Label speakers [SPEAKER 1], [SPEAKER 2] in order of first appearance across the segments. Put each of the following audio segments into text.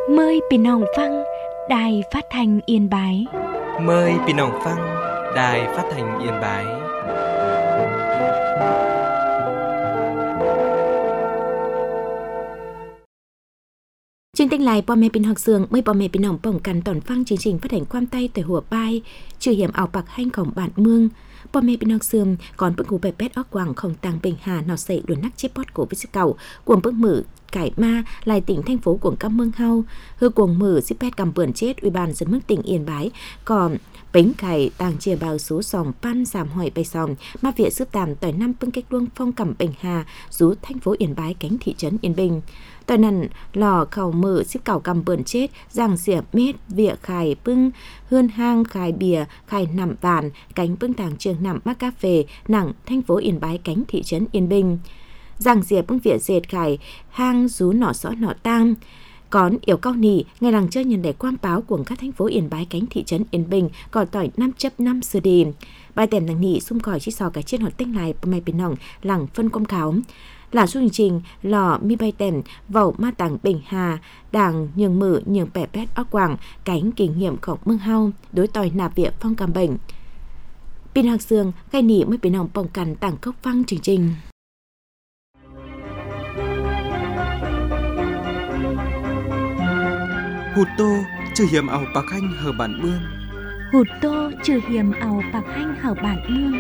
[SPEAKER 1] Mờiพี่น้องฟังđài phát thanh Yên Bái.
[SPEAKER 2] Mời พี่น้องฟัง Đài Phát thanh Yên Bái.
[SPEAKER 3] Chương trình lại พ่อแม่พี่น้องเสืองไม่พ่อแม่พี่น้องป้องกันตอนฟังจริงๆphát hànhความใต้แต่หัวป้ายชื่อเหี่ยมเอาปักให้ของบ้านเมืองพ่อแม่พี่น้องเสืองก่อนเปิ้งหูไปเป็ดออกกว่างของต่างเป็นหาหนอเสล้วนนักเจ็บปอดโกวิสเก่ากวงเปิ้งมือไก่มาลายtỉnh thành phố của các mương hau hư cuồng mở 18 cầm bươn chết ủy ban dân mức tỉnh Yên Bái còn bánh cải tàng chia bao số sòng pan giảm hỏi bay sòng ma viện sướp tàm tỏi năm bưng cách luông phong cầm bình hà rú thành phố Yên Bái cánh thị trấn Yên Bình tỏi nằn lò khẩu mở xếp cào cầm bươn chết giang xỉa mét vịa khải bưng hươn hang khải bìa khải nằm vàn cánh bưng tàng trường nằm mắc cà phê nặng thành phố Yên Bái cánh thị trấn Yên Bình giang diệp bưng vỉa dệt khải hang rú nỏ xõ nỏ tang còn yểu cao nỉ ngày làng chơi nhận để quan báo của các thành phố Yên Bái cánh thị trấn Yên Bình còn tỏi 5.5 sơ đi bài tèm làng nỉ xung còi chỉ sò cái trên hoạt tinh này mày bên nòng làng phân công cáo là du hành trình lò mi bay tèm vẩu ma tàng bình hà đảng nhường mở nhường bẻ bét óc quảng cánh kinh nghiệmของmương hau đối tỏi nạp viện phong cầm bệnh pin hạc xương gai nỉ mới bên nòng bỏng cằn tảng cốc văng trình
[SPEAKER 2] Hụt tô trừ hiểm ảo bạc hanh hở bản mương.
[SPEAKER 1] Hụt tô trừ hiểm ảo bạc hanh hở bản mương.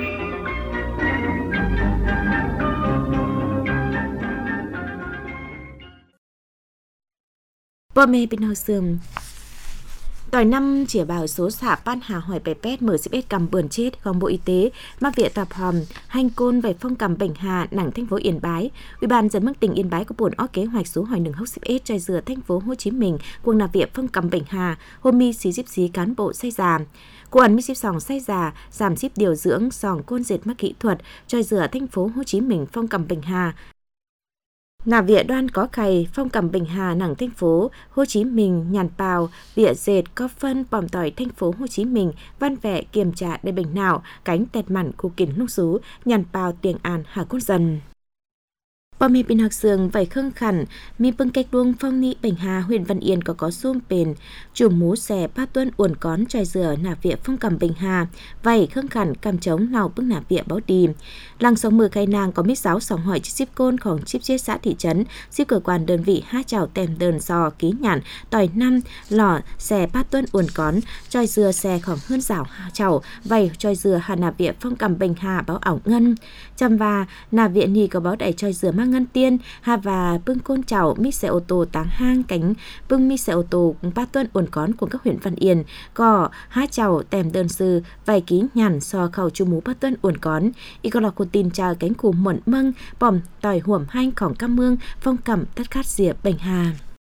[SPEAKER 3] Bò mê bên hào sườn tỏi năm chỉ bảo số xạ ban hà hỏi bè pét mở xếp cầm bươn chếtของBộ Y tế mắc viện tạp hòm hành côn về phong cầm bệnh hà nặng thành phố Yên Bái ủy ban dân mức tỉnh Yên Bái có buồn ó kế hoạch số hỏi 1 trai dừa thành phố Hồ Chí Minh quân nạp viện phong cầm bệnh hà hôm mi xí cán bộ say già quân mi xíp sòng say già giảm xíp điều dưỡng sòng côn dệt mắc kỹ thuật trai dừa thành phố Hồ Chí Minh phong cầm bệnh hà nạp viện đoan có cày phong cầm bình hà nặng thành phố Hồ Chí Minh nhàn bào vỉa dệt có phân bòm tỏi thành phố Hồ Chí Minh văn vẽ kiểm tra để bình nào cánh tẹt mặn khu kiến lúc xú nhàn bào tiền an hà cốt dần bò mê bên hạc sương vảy khương khẩn mi bưng cách đuông phong nị bình hà huyện Văn Yên có xôm bền chủ mú xẻ ba tuân uồn cón trai dừa nạp viện phong cầm bình hà vảy khương khẩn cầm trống nào bưng nạp viện báo đi làng sống mưa khai nàng có mít giáo sòng hỏi ship cônของship chết xã thị trấn ship cơ quan đơn vị hát chào tèm đơn sò ký nhản tỏi năm lò xẻ ba tuân uồn cón trai dừa xẻของhơn rảo chào vảy trai dừa hà nạp viện phong cầm bình hà báo ảo ngân chăm và nạp viện nhì có báo đẩy trai dừa mang ngân tiên hà và bưng côn chảo mít xe ô tô táng hang cánh bưng mít xe ô tô ba tuân uồn cón của các huyện Văn Yên có hát chảo tèm đơn sư vài ký nhàn so khẩu chu mú ba tuân uồn cón y có lọc cô tin cha cánh cù muộn mâng bòm tỏi huẩm hanhของcam mương phong cẩm tất khát diệp bình hà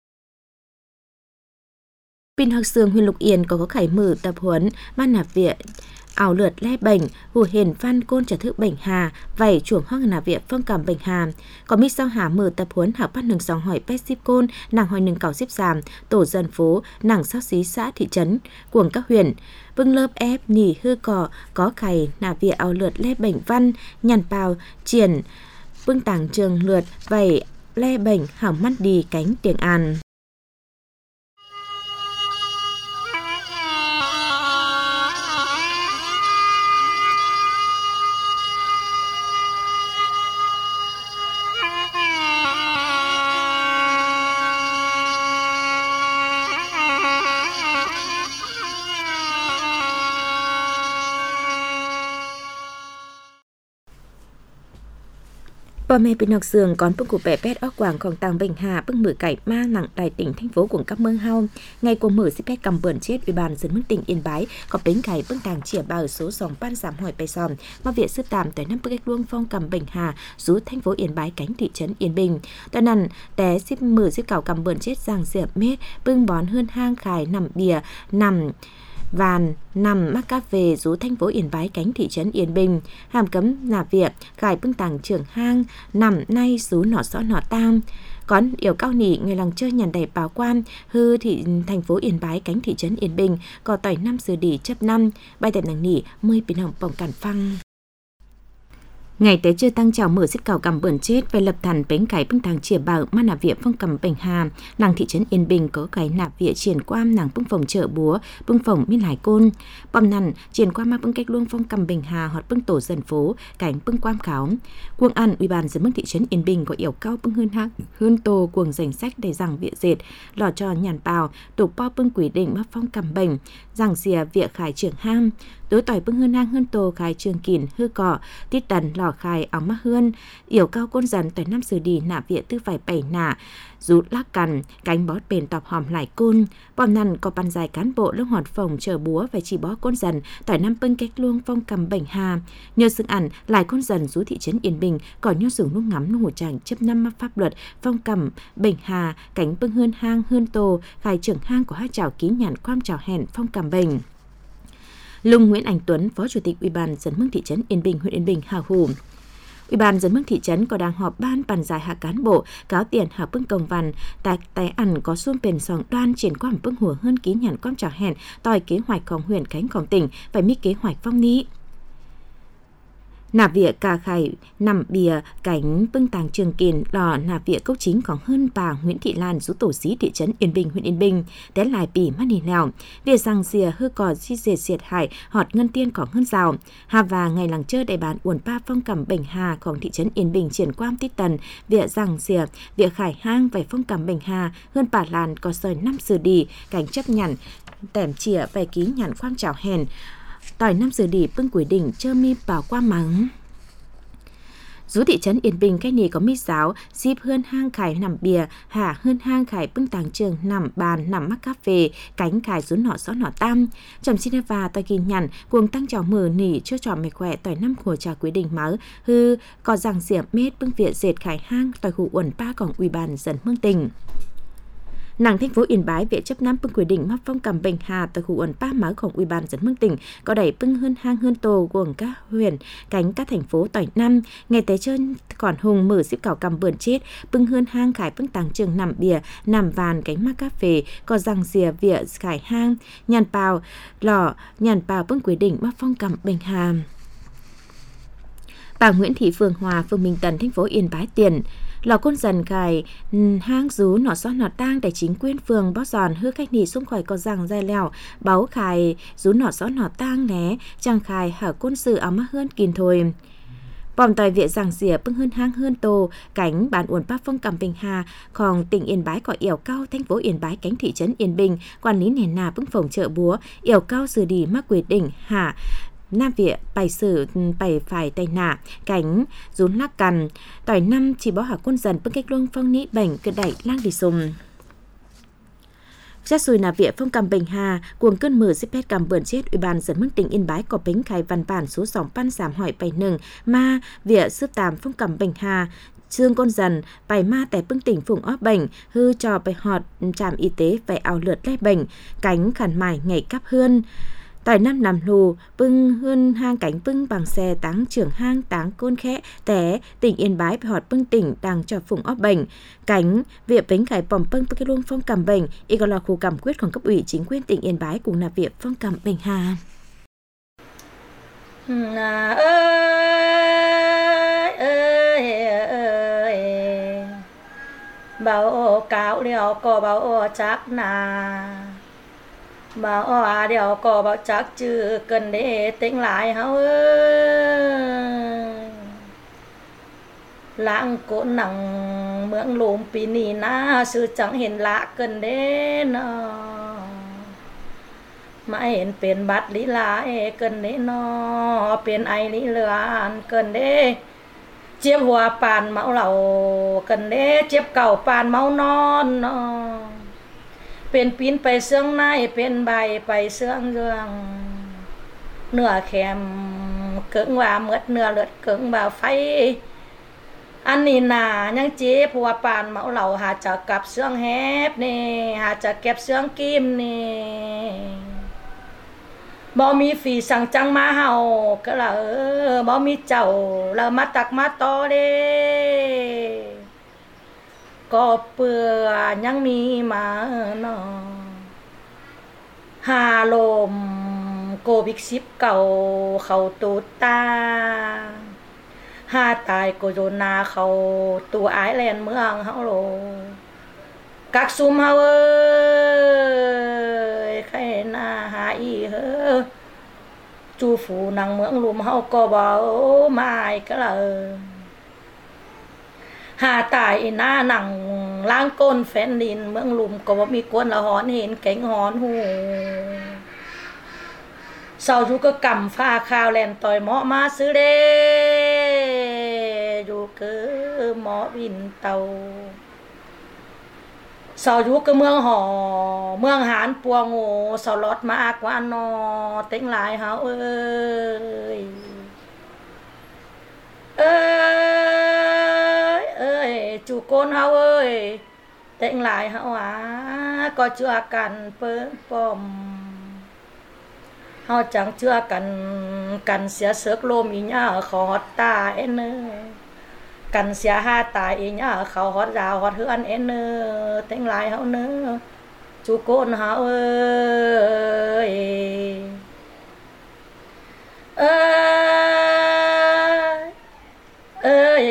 [SPEAKER 3] pin hạc sương huyện Lục Yên có khải mở tập huấn ban nạp viện ảo lượt le bệnh hủ hiền văn côn trả thức bệnh hà vảy chuồng hoang nạp viện phong cầm bệnh hà có mít sao hà mở tập huấn học bắt nừng dòng hỏi pet ship côn nàng hỏi nừng cào ship giảm tổ dân phố nàng sát xí xã thị trấn cuồng các huyện bưng lớp ép nỉ hư cỏ có khải nạp viện ảo lượt le bệnh văn nhàn bào triển bưng tàng trường lượt vảy le bệnh hảo mắt đi cánh tiếng an bò mê bên nọc sườn còn bưng của bẻ pét óc quảngของต่างbình hà bưng mở cải ma nặng tại tỉnh thành phố của các mương hau ngày của mở ship cầm bươn chết ủy ban dân mức tỉnh Yên Bái có bánh cải bưng tàng chìa bảo số sòng ban giảm hỏi bay sòm mà viện sư tàm tới 5 bức cách luông phong cầm bình hà rú thành phố Yên Bái cánh thị trấn Yên Bình tận nằn té ship mở ship cào cầm bươn chết giang diệp mét bưng bón hơn hang khải nằm bìa nằm vàn nằm mắc cà phê rú thành phố Yên Bái cánh thị trấn Yên Bình hàm cấm nạp viện khải bưng tàng trưởng hang nằm nay rú nỏ xõ nỏ tang còn yểu cao nỉ người làng chơi nhàn đầy báo quan hư thị thành phố Yên Bái cánh thị trấn Yên Bình có tỏi 5 giờ đi chấp 5 bài tèm nàng nỉ 10 bình hồng bỏng cản phăng Ngày tế chưa tăng chào mở xích cào cầm bẩn chết về lập thần bánh cái bưng thang chìa bảo mà nạp viện phong cầm Bình Hà nàng thị trấn Yên Bình có cái nạp viện triển quam nàng bưng phòng chợ búa bưng phòng miên hải côn bom nằn triển quam mà bưng cách luông phong cầm Bình Hà hoặc bưng tổ dân phố cảnh bưng quam kháo cuồng ăn ủy ban dân mức thị trấn Yên Bình có yểu cao bưng hơn tô cuồng danh sách để rằng viện dệt lò trò nhàn bào tục po bưng quỷ định mà phong cầm bình rằng xìa viện khải trưởng ham đối tỏi bưng hơn hang hơn tô khai trường kìn hư cỏ tít đần lò khai áo mắc hơn yểu cao côn dần tỏi năm sử đi nạ viện tư phải bảy nạ rút lắc cằn cánh bó bền tọp hòm lại côn bom nằn có bàn dài cán bộ lớp hòn phòng chờ búa và chỉ bó côn dần tỏi năm bưng cách luông phong cầm Bình Hà nhờ sự ảnh lại côn dần rú thị trấn Yên Bình có nho dùng nung ngắm nung hồ tràng chấp năm pháp luật phong cầm Bình Hà cánh bưng hơn hang hơn tô khai trưởng hang của hai chảo ký nhàn quam chảo hèn phong cầm Bình. Lung Nguyễn Anh Tuấn, Phó Chủ tịch Ủy ban dân mức thị trấn Yên Bình, huyện Yên Bình hào hủ. Ủy ban dân mức thị trấn có đang họp ban bàn giải hạ cán bộ cáo tiền hạ bưng công văn tại tay ăn có xuông bền sòng đoan triển qua bưng hùa hơn ký nhàn quam trào hẹn tòi kế hoạchของhuyện cánhของtỉnh phải mi kế hoạch phong ní. Nạp viện cà khải nằm bìa cánh bưng tàng trường kiền lò nạp viện cốc chính có hơn bà Nguyễn Thị Lan rú tổ sĩ thị trấn Yên Bình huyện Yên Bình té lại bỉ mắt nì lèo việc rằng dìa hư cò di diệt diệt hại họt ngân tiên có hơn rào hà và ngày làng chơi đại bán uồn pa phong cầm Bình Hàของthị trấn Yên Bình triển quam tít tần việc rằng dìa việc khải hang về phong cầm Bình Hà hơn bà Lan có sời năm sử đi cảnh chấp nhận tẻm chìa về ký nhàn khoam chảo hèn tỏi năm sử đi bưng quỷ đỉnh chơ mi bảo qua mắng rú thị trấn Yên Bình cách này có mít giáo dịp hơn hang khải nằm bìa hạ hơn hang khải bưng tàng trường nằm bàn nằm mắc cà phê cánh khải rú nọ xó nọ tam chồng xin và tôi ghi nhận cuồng tăng trào mở nỉ chưa trò mày khỏe tỏi năm của trà quyết định máu hư có rằng diệp mết bưng viện dệt khải hang tỏi hủ uẩn pa còn ủy ban dân mương tình nàng thành phố Yên Bái viện chấp năm bưng quyết định mắc phong cầm Bình Hà tại khu uẩn pa máuของủy ban dân mương tỉnh có đẩy bưng hơn hang hơn tổ gồm các huyện cánh các thành phố tỏi năm ngày tế chân còn hùng mở xếp cào cầm bươn chết bưng hơn hang khải bưng tàng trường nằm bìa nằm vàn cánh mắc cà phê có rằng dìa viện khải hang nhàn bào lò nhàn bào bưng quyết định mắc phong cầm Bình Hà. Bà Nguyễn Thị Phương Hòa, phường Minh Tân, thành phố Yên Bái tiền lò côn dần khải hang rú nọ xót nọ tang để chính quyền phường bó giòn hư khách nỉ xung khỏi có rằng dây lèo báo khải rú nọ xót nọ tang né chẳng khải hở côn sự áo mắc hơn kín thôi bòm tòi viện rằng dìa bưng hơn hang hơn tô cánh bản uẩn pa phong cầm Bình Hàของtỉnh Yên Bái có yểu cao thành phố Yên Bái cánh thị trấn Yên Bình quản lý nền nà bưng phòng chợ búa yểu cao xử đi mắc quyết định hạ Nam Viện bày sử bày phải tay nạ cánh rún lắc cằn tỏi năm chỉ bó hạ quân dần bưng cách luông phong ní bệnh cứ đẩy lang đi sùng Xét xùi nạp viện phong cầm Bình Hà cuồng cơn mưa xếp hết cầm bẩn chết ủy ban dân mức tỉnh Yên Bái có bánh khai văn bản số 2 pan giảm hỏi 71 ma viện sư tàm phong cầm Bình Hà Dương con dần bài ma tại bưng tỉnh phùng óp bệnh hư cho bài họt trạm y tế phải ảo lượt lấy bệnh cánh khẩn mải ngày cắp hươn tỏi năm nằm lù bưng hơn hang cánh bưng bằng xe táng trưởng hang táng côn khẽ té tỉnh Yên Bái phải họt bưng tỉnh đang cho phùng óp bệnh cánh viện bánh khải bòm bưng cái luông phong cầm bệnh y còn là khu cảm quyếtของcấp ủy chính quyền tỉnh Yên Bái cùng nạp viện phong cầm Bình Hà.
[SPEAKER 4] Bảo cáo điều có bảo chắc nà bảo điều có bảo chắc chứ cần để tính lại hao lãng cố nặng mượn lùm pì nì na sư chẳng hiện lạ cần để nó mà hiệnเป็นบัตรlý lại cần để nóเป็นai lý lừa cần để chiếp hoa bàn máu lầu cần để chiếp cầu bàn máu non nó เป็นปีนไปเสื่องในเป็นใบไปเสื่องเรื่องเนื้อแข็มเกิงว่าเมื่อเนื้อเลือดเกิงว่าไฟอันนี้น่ะยังเจ็บหัวปานเมาเหล่าหาจะกลับเสื่องแฮบนี่หาจะเก็บเสื่องกิมนี่บ่มีฝีสั่งจังมาเฮาก็ละบ่มีเจ้าละมาตักมาต่อเด้ก็เปื่อยังมีมาเนาะหาลมโควิด19เข้าตูดตาหาตายก็โยนนาเขาตัวอายแลนเมืองเฮาโลกักซุมเฮาเอ้ยใครหน้าหาอีเฮอจูฝูนางเมืองลุมเฮาก็บ่หมายก็เลยหาตายหน้าหนังล้างก้นแฟนดินเมืองลุมก็บ่มีกวนละหอนเห็นแก่งหอนหูเศร้าอยู่ก็กำฟ้าข้าวแล่นต่อยหมอมาซื้อเด้อยู่คือหมอวินเตาเศร้าอยู่ก็เมืองหอเมืองหานปัวโง่เศร้าลอดมากว่านอเต็งหลายเฮาเอ้ยจูโกนเฮาเอ้ยเต็งหลายเฮาก็เชื่อกันเปิ้นป้อมเฮาจังเชื่อกันเสียเสือกลมอีหญ้าขอดตาเอ็นเนอกันเสียหาตายอีหญ้าเขาฮอดดาวฮอดเฮือนเอ็นเนอเต็งหลายเฮาเนอจูโกนเฮาเอ้ย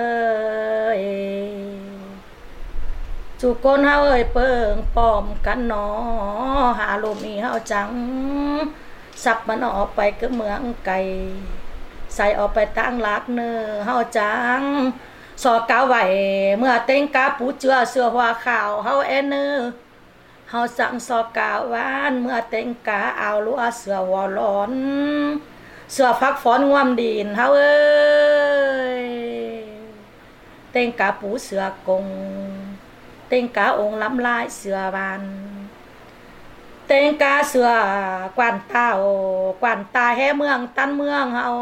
[SPEAKER 4] จูโกนเฮาเอ้ยเปิงป้อมกันหนอหาลมอีเฮาจังสับมันออกไปก็เมืองไก่ใส่ออกไปตั้งลักเนอเฮาจังสอกาไว้เมื่อเต็งกาปูเจือเสือหัวขาวเฮาเอ็นเนอเฮาสั่งสอกาวานเมื่อเต็งกาเอาลัวเสือหัวร้อนเสือฟักฝอนงวมดินเฮาเอ้ยเต็งกาปูเสือกงเต็งกาองค์ลำลายเสือบานเต็งกาเสือกวนตาแห่เมืองตันเมืองเฮา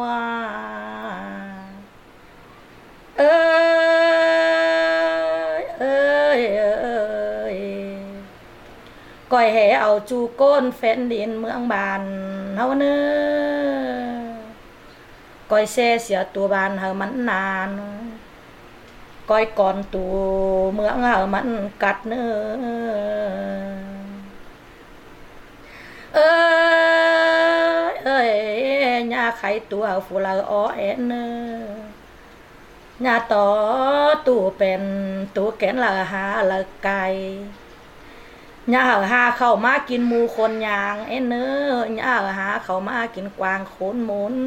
[SPEAKER 4] ก้อยแห่เอาจูโก้นแฟนดินเมืองบานเฮาเน้อก้อยแซ่เสียตัวบานเฮามันนานก้อยก่อนตัวเมืองเฮามันกัดเน้อญาไข่ตัวฟูลาอ้อแอนเนอญาต่อตู้เป็นตู้แกนละหาละไก่ญาหาเข้ามากินหมูคนยางเอ็นเนอญาหาเข้ามากินกวางโขนหมุน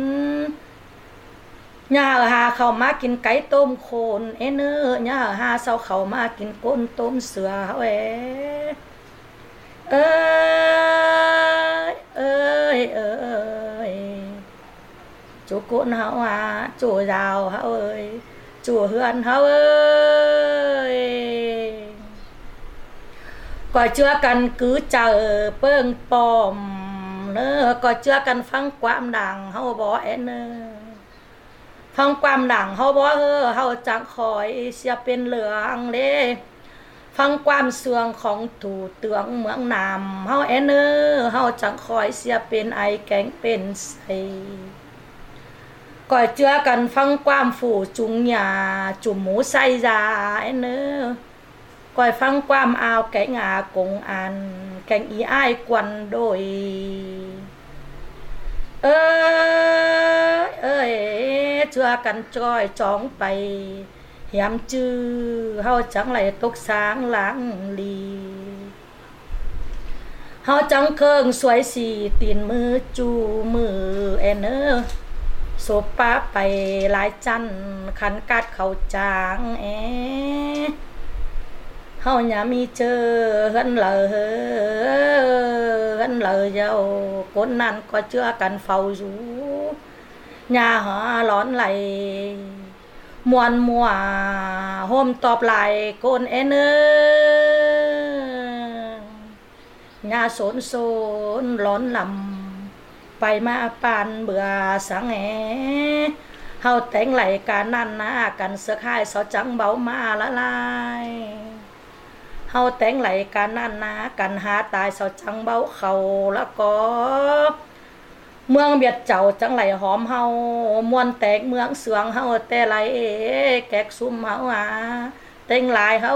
[SPEAKER 4] ญาหาเข้ามากินไก่ต้มโคนเอ็นเนอญาหาเซาเข้ามากินก้นต้มเสือเว้จูโกนเฮาจูยาวเฮาเอ้ยจูเฮือนเฮาเอ้ยก็เชื่อกันคือเจอเปิ้งปอมเนอก็เชื่อกันฟังความดังเฮาบ่แอนเนอฟังความดังเฮาบ่เฮาจังคอยเสียเป็นเหลืองเด้ฟังความเสื่องของตู่เตืองเมืองนามเฮาแอนเนอเฮาจังคอยเสียเป็นไอแกงเป็นใสก็เชื่อกันฟังความฝูจุงหญ้าจุ่มหมูใส่ยาแอนเนอก้อยฟังความอาวแกงกงอันแกงอีอ้ายกวนโดยเชื่อกันจ้อยจ้องไปเหียมจื้อเฮาจังไหลตกสางหลังลีเฮาจังเคิงสวยสีตีนมือจูมือแอนเนอโซปาไปหลายจันขันกัดเขาจางเฮาอย่ามีเจอหันเลยเจ้าคนนั้นก็เชื่อกันเฝ้าอยู่ญาหาร้อนไหลมวนมัวโฮมตอบไหลโกนเอ็นญาสนร้อนลำไปมาปานเบื่อสังเฮาแต่งไหลกันนั่นนะกันเสื้อค่ายเสาจังเบามาละลายเฮาแต่งไหลกันนั่นนะกันหาตายเสาจังเบาเขาแล้วก็เมืองเบียดเจ้าจังไหลหอมเฮามวนแตกเมืองเสืองเฮาแต่ไหลแกกซุ่มเฮาแต่งหลายเฮา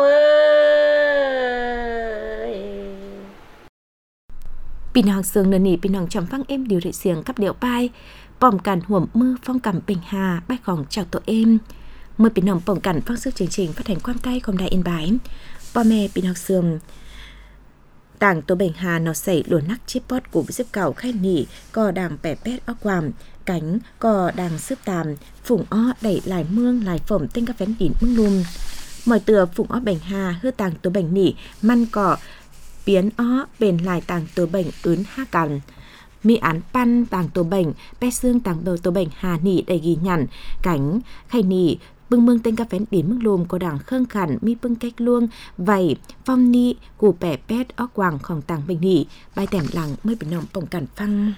[SPEAKER 3] พี่น้องเสืองเดินหนีพี่น้องจำฟังเอ็มđiều đểเสียงกับเดี่ยวไป bỏng cản huộm mưa phong cầm bình hà bay khòng chào tổ em. Mời bình nòng bỏng cản phong sức chương trình phát hành quan tay công đài Yên Bái. Bò mẹ bình học sườn Tàng tổ bình hà nó xảy luồn nắc chip bót của xếp cầu khai nỉ cò đàng bẻ bét óc quàm cánh cò đàng xếp tàm phùng ó đẩy lại mương lại phẩm tên các vén đỉnh mương lùm mỏi tựa phùng ó bình hà hư tàng tổ bình nỉ man cỏ biến ó bền lại tàng tổ bình ướn ha cằn mi án pan tàng tổ bình pe xương tàng đầu tổ bình hà nỉ đầy ghi nhận cánh khai nỉ bưng mương tên các vén đỉnh mương lùm có đảng khương khẩn mi bưng cách luông vầy phong ni củ bẻ pét ó quàng khòng tàng bình nỉ bài tẻm lặng mới bị nòng bồng cản phăng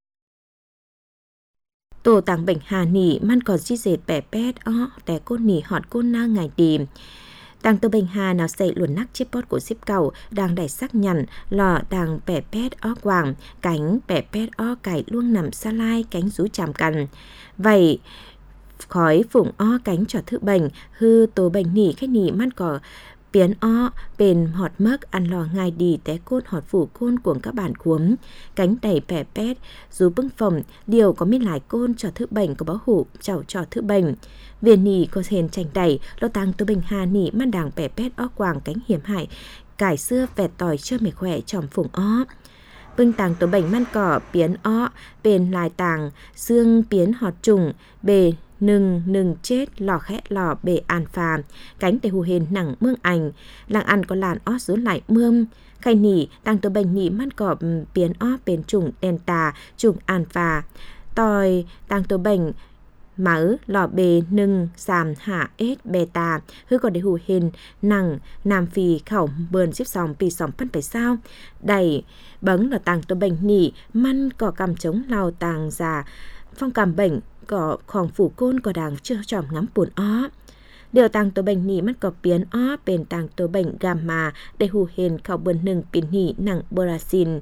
[SPEAKER 3] tổ tàng bình hà nỉ man còn di dệt bẻ pét ó té côn nỉ họt côn na ngày đìm tàng tổ bình hà nào xây luồn nắc chiếc bót của xếp cầu đang đẩy sắc nhằn lò đàng bẻ pét ó quàng cánh bẻ pét ó cải luông nằm xa lai cánh rú chàm cằn vậy khói phụng o cánh trò thứ bệnh hư tổ bệnh nỉ khách nỉ man cỏ biến o bền họt mấc ăn lò ngài đi té côn họt phủ côn của các bản cuống cánh đầy bẻ pét dù bưng phòng điều có miên lại côn trò thứ bệnh có báo hủ chảo trò thứ bệnh viên nỉ có hền chành đẩy lo tăng tổ bệnh hà nỉ man đàng bẻ pét o quàng cánh hiểm hại cải xưa vẹt tỏi chưa mệt khỏe tròm phụng o bưng tàng tổ bệnh man cỏ biến o bền lại tàng xương biến họt trùng bề nừng chết lò khẽ lò bề an phà cánh để hù hền nặng mương ảnh làng ăn có làn ót rốn lại mương khai nỉ tàng tổ bệnh nỉ man cỏ biến o bền trùng đèn tà trùng an phà tòi tàng tổ bệnh mỡ lò bề nừng sàm hạ ết bè tà hư còn để hù hền nặng nam phì khẩu bườn xếp sòng pì sòng phân phải sao đầy bấng là tàng tổ bệnh nỉ man cỏ cầm chống lao tàng già phong cầm bệnh có khoảng phủ côn có đàng chưa tròm ngắm buồn ó điều tàng tổ bệnh nỉ mắt có biến ó bền tàng tổ bệnh gàm mà để hù hền khảo bườn nừng biến nỉ nặng Brazil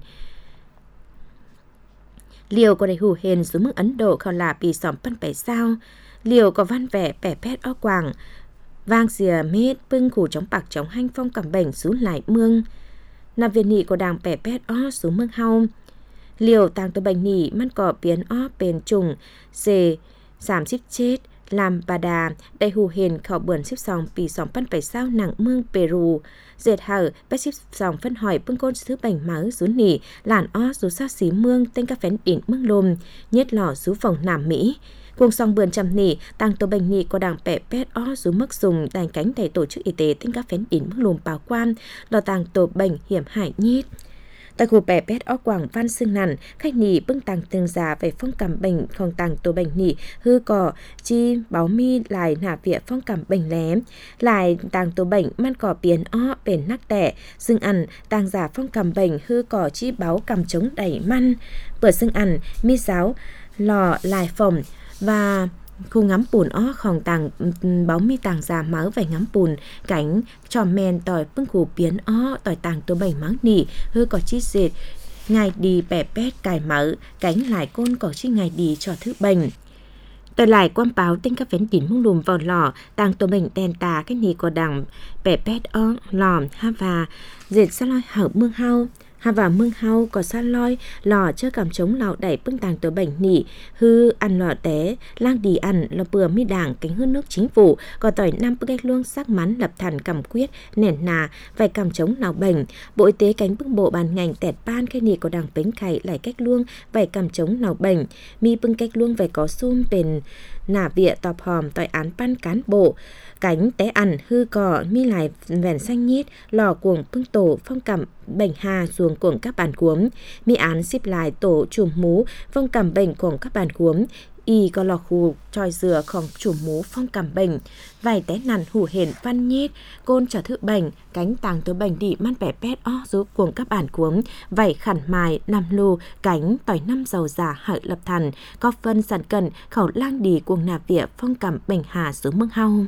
[SPEAKER 3] liều có để hù hền xuống mức Ấn Độ khảo là bị sỏm phân phải sao liều có văn vẻ bẻ pét ó quàng vang dìa mết bưng khủ chống bạc chống hanh phong cầm bệnh xuống lại mương nằm viên nỉ có đàng bẻ pét ó xuống mương hau liều tàng tổ bệnh nỉ man cỏ biến ó bền trùng dề giảm xích chết làm bà đà đầy hù hền khảo bườn xếp sòng pì sòng phân phải sao nặng mương Peru dệt hở bách xếp sòng phân hỏi bưng côn thứ bành máu rú nỉ làn ó rú sát xí mương tên các phén đỉnh mương lùm nhét lò rú phòng Nam Mỹ cuồng song bườn chầm nỉ tàng tổ bệnh nỉ có đàng bẻ pét ó rú mức dùng đành cánh đầy tổ chức y tế tên các phén đỉnh mương lùm bảo quan lò tàng tổ bệnh hiểm hại nhít tại khu bè pét ó quảng văn xương nằn khách nỉ bưng tàng tường giả về phong cảm bệnh không tàng tổ bệnh nỉ hư cỏ chi báo mi lại nả vịa phong cảm bệnh lém lại tàng tổ bệnh man cỏ biến ó bền nắc tẻ xương ăn tàng giả phong cảm bệnh hư cỏ chi báo cầm chống đẩy man bữa xương ăn mi giáo lò lại phòng và khu ngắm bùn ó khòng tàng báo mi tàng già máu về ngắm bùn cánh tròm men tỏi bưng củ biến ó tỏi tàng tổ bệnh máu nỉ hư có chi dệt ngày đi bẻ pét cài mỡ cánh lại côn có chi ngày đi cho thứ bệnh tỏi lại quan báo tên các vén đỉnh mông lùm vào lò tàng tổ bệnh đèn tà cái nỉ có đằng bẻ pét ó lòm ha và dệt sa loi hở mương hau hà và mương hau có sa loi lò chưa cảm chống lò đẩy bưng tàng tổ bệnh nỉ hư ăn lò té lang đi ăn lò bừa mi đảng cánh hương nước chính phủ có tỏi năm bưng cách luông sắc mắn lập thần cầm quyết nền nà vài cảm chống lò bệnh bộ y tế cánh bưng bộ bàn ngành tẹt ban cái nỉ có đảng bánh khải lại cách luông vài cảm chống lò bệnh mi bưng cách luông vài có xung bền nả vịa tọp hòm tỏi án pan cán bộ cánh té ăn hư cỏ mi lại vẻn xanh nhít lò cuồng bưng tổ phong cảm bệnh hà xuồng cuồng các bàn cuống mi án xếp lại tổ chùm mú phong cảm bệnh cuồng các bàn cuống y có lò khu tròi dừa khòng chùm mú phong cảm bệnh vài té nằn hủ hển văn nhít côn trở thự bệnh cánh tàng tổ bệnh đi man bẻ pét ó rú cuồng các bàn cuống vảy khẩn mài nằm lù cánh tỏi năm dầu giả hợi lập thần có phân sản cần khẩu lang đi cuồng nạp vịa phong cảm bệnh hà xuống mương hau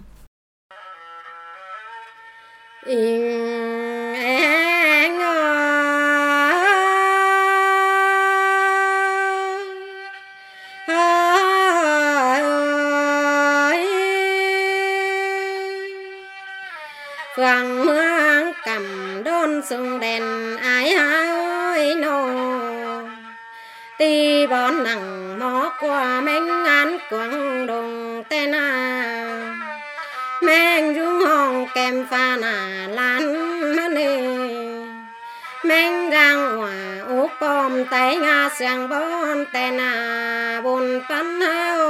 [SPEAKER 5] Vàng mưa cầm đôn sung đèn ai ơi nô ti bón nặng mó qua mênh án quăng đồng tên mênh rung hồng kèm pha lan nê mênh răng hòa úp bom tay nga sang bon tên bồn pan hao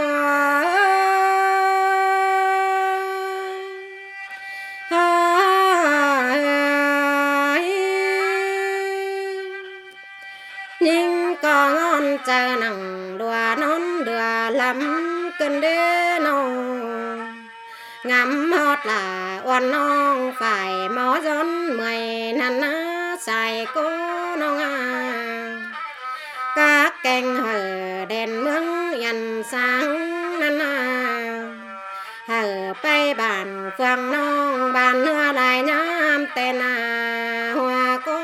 [SPEAKER 5] nhưng có ngon chờ nằng đùa nón đùa lắm cơn đê nô ngắm hót là oan non phải mó gión mười năn xài cô nông các canh hở đèn mướn dần sáng năn hở bay bàn phượng non bàn nữa lại nhám tên hoa cô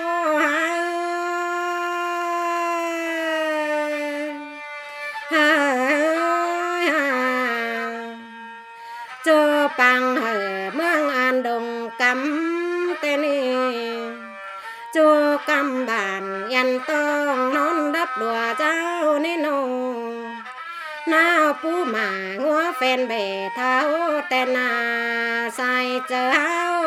[SPEAKER 5] cho bằng hở mương an đồng cắm tên cho cắm bàn yên tông non đắp đùa cháu nên nô nào pu mà ngó phen bể tháo tên sai chờ áo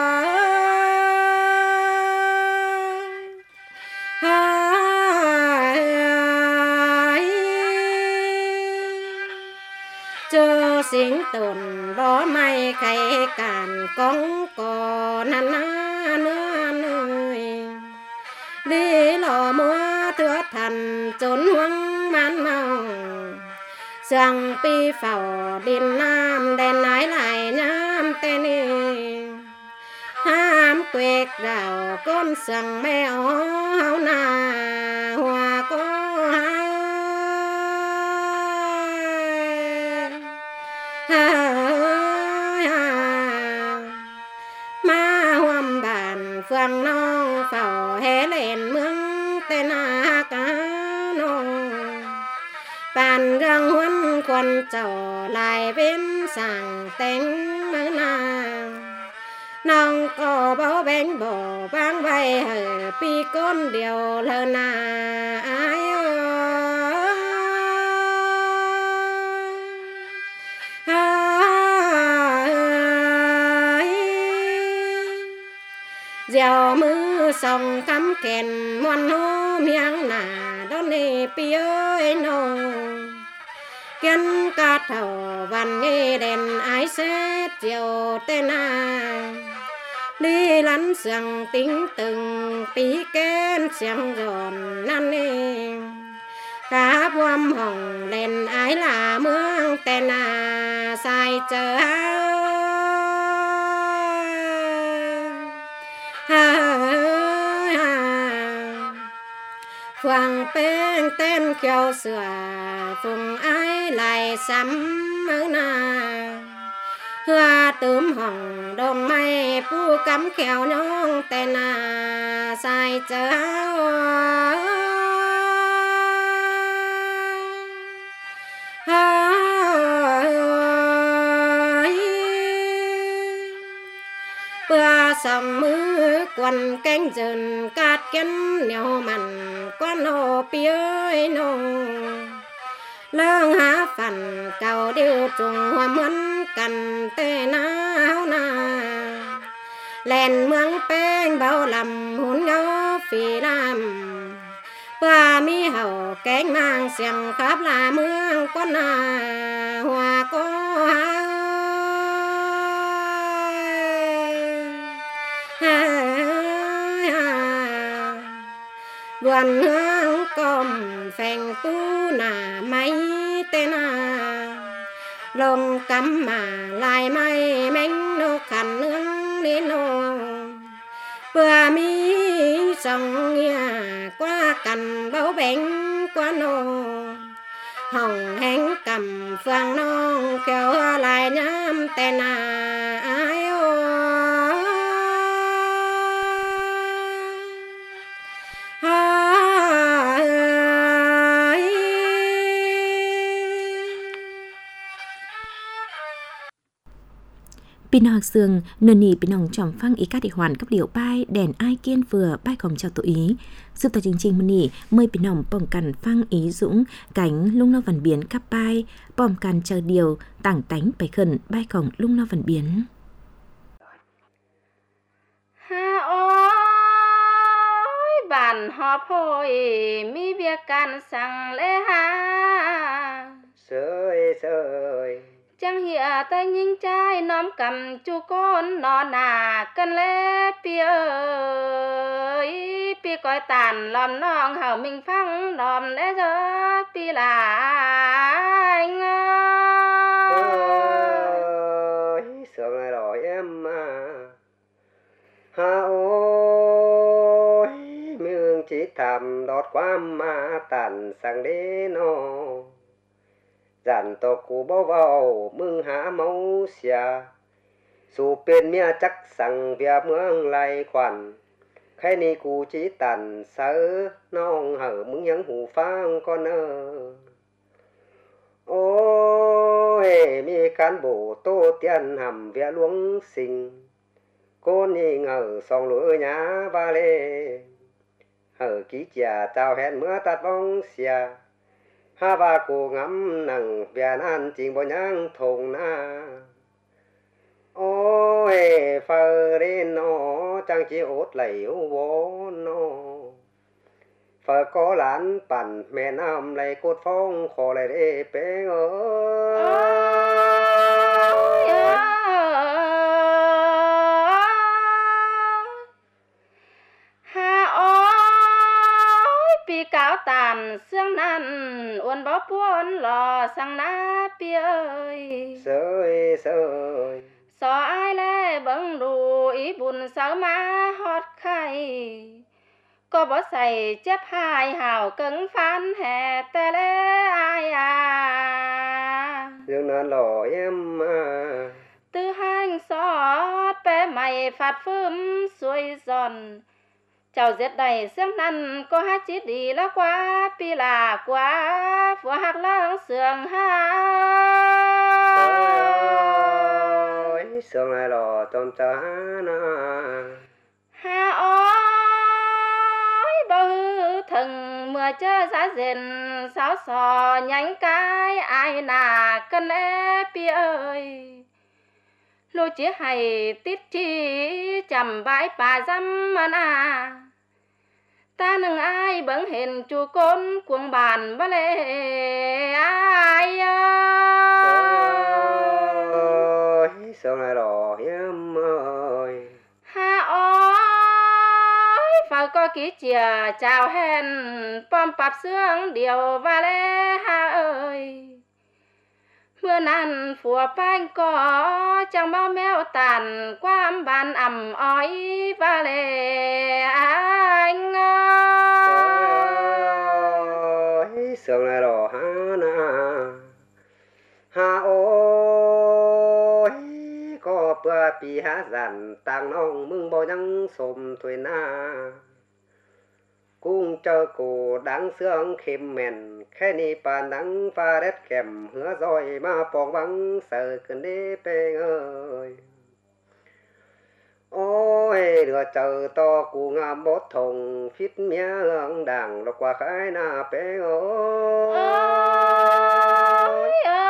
[SPEAKER 5] cho sinh tồn bó may khay càn con cò năn nữa nơi đi lò múa thưa thần trốn hoang man màu sang pi phào điên nam đèn ái lại nhám tên ham quẹt rào con sang mèo hao na hoa có ma hoam bàn phượng non phào hé lên mương tên cá nô bàn răng huân quần trầu lại bên sàng tên mơ nong có bao bánh bò vang bay hở pi con điều lơ ai dèo mưa sông cắm kèn muôn hô miếng đón nê pi ơi nô kiến ca thầu văn nghe đèn ái xét chiều tên đi lắn sương tính từng tí kén sương giòn năn nê cá buông hồng lên ái là mương tên sai chờ phượng bên tên kêu sửa phùng ái lại sắm mơ hoa tướm hồng đồng mây pu cắm kẹo nhông tên sai chờ bữa sông mưa quần cánh rừng cát kiến nhau mặn quan hồ piơi nô lương há phần cầu điêu trùng hoa muốn cần tê náo lèn mương bên bao lầm hôn nhau phi làm bữa mi hậu cánh mang xiềng khắp là mương quan hoa có vườn hương com phèn tu nà máy tên lồng cắm mà lại may mánh nô khăn nương đến nô bữa mi sông nhà qua cằn bao bánh qua nô hồng hánh cầm phượng non kéo lại nhám tên ai
[SPEAKER 3] พี่น้องเสืองนนนี่พี่น้องจอมฟังอีกาติหวานกับเดี่ยวป้ายแดนอ้ายเกี้ยนเฟือป้ายของเจ้าตัวอีซึ่งแต่จริงๆมันนี่เมื่อพี่น้องป้องกันฟังอีสุงcảnhลุงนอวันเบียนกับป้ายป้อมกันเจอเดียวต่างแต่งไปขึ้นป้ายของลุงนอวันเบียน
[SPEAKER 5] บ้านหอบโพยมีเบียกันสั่งเลยหา
[SPEAKER 6] เสย
[SPEAKER 5] จังเหียแต่ยิงใจน้อมกำจูก้นนอนหนากันเล่ปีเอ้ยปีก้อยตานลอมน้องเฮามิงฟังลอมและเจอปีหลายเงา
[SPEAKER 6] เสือไงรอem mà ha ôi mương chỉ thầm đọt qua mà tàn sang đế nó dàn to cụ bao vào mương há máu xìa dù bên mía chắc sang vía mương lại khoản khai ni cụ chỉ tàn sớ non hở mương nhắn hù phang con ôi mi cán bộ tô tiền hầm vía luống sinh cô ni ngờ song lúa nhá ba lê hở ký chả chào hẹn mưa tạt bóng xìa ha ba cô ngắm nằng vía nan chỉnh bộ nhang thùng na ôi phơ đến nó chẳng chỉ ốt lấy vô nó phơ có lánปั่นแม่น้ำไหลโคตรฟ้องขอไหลเด้เป้ง
[SPEAKER 5] cáo tàn xương năn uốn bó buôn lò sang ná bia ơi
[SPEAKER 6] sơi
[SPEAKER 5] so ai lê bưng đủ ý buồn sao má hót khay có bó xài chép hai hào cứng phán hè tê lê ai à
[SPEAKER 6] dương nan lò em à
[SPEAKER 5] tư hành xót bé mày phạt phơm xuôi giòn chào giết đầy xương năn có hát chỉ đi là quá pi là quá phù hạc lăng sườn ha
[SPEAKER 6] sườn này lò tôm cha na
[SPEAKER 5] ha ôi bao thần mưa chớ giá rền sáo sò nhánh cái ai nà cân ê pi ơi lô chỉ hay tít chi chầm bãi bà dăm mà na ta nâng ai bận hình chu côn cuồng bàn ba lê ai
[SPEAKER 6] ơi sao này đỏ em ơi
[SPEAKER 5] ha ôi phải có ký chìa chào hẹn pom pap xương điều ba lê ha ơi mưa nàn phùa bánh có chẳng bao mèo tàn qua bàn ẩm ói và lệ anh
[SPEAKER 6] ơi sương này đỏ ha na ha ôi có bữa pi ha dàn tàng nong mưng bao nhang xôm thuê na cung chờ cổ đáng sương khêm mèn khai ni bàn đắng pha đét kèm hứa rồi mà bong vắng sợ cơn đế bê ơi ôi đứa chờ to cụ ngàm bốt thùng phít mía hương đảng lọc qua khai na bê ơi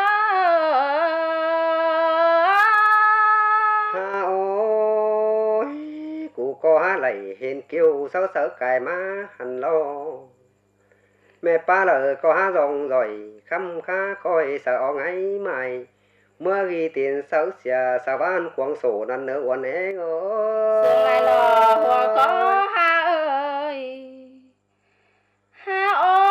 [SPEAKER 6] ha ôi cụ có há lầy hình kêu sớ sớ cài má hành lo mẹ ba lời có há rong rồi khăm khá coi sợ ngay mày mưa ghi tiền sớ xìa sa ban quảng sổ năn nỡ uốn é
[SPEAKER 5] sương lại lò hoa có ha ơi ha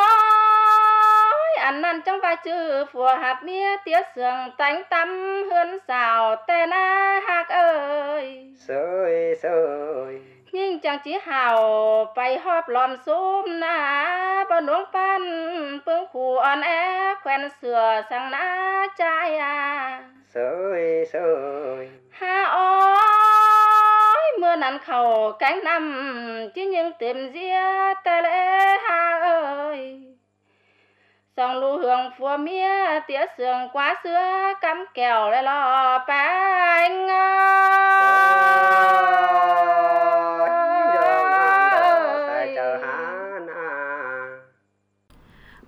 [SPEAKER 5] ôi ăn năn trong vai chữ phùa hạt mía tía sương tánh tắm hươn xào tê na hạc ơi
[SPEAKER 6] sơi
[SPEAKER 5] nhưng chẳng chỉ hào bay họp lòm xúm na bao nuông pan phương khu on é quen sửa sang na trai à
[SPEAKER 6] sơi
[SPEAKER 5] ha ôi mưa nắng khẩu cánh năm chứ nhưng tìm ria tê lê ha ơi song lưu hương phùa mía tía sương quá xưa cắm kèo lại lò bánh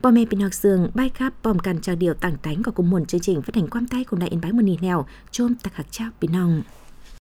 [SPEAKER 3] Bò mẹ bình học sường bay khắp bòm cằn chào điều tảng tánh của cùng một chương trình phát hành quam tay của đại Yên Bái một nì nèo chôm tạc hạc trao bình nòng.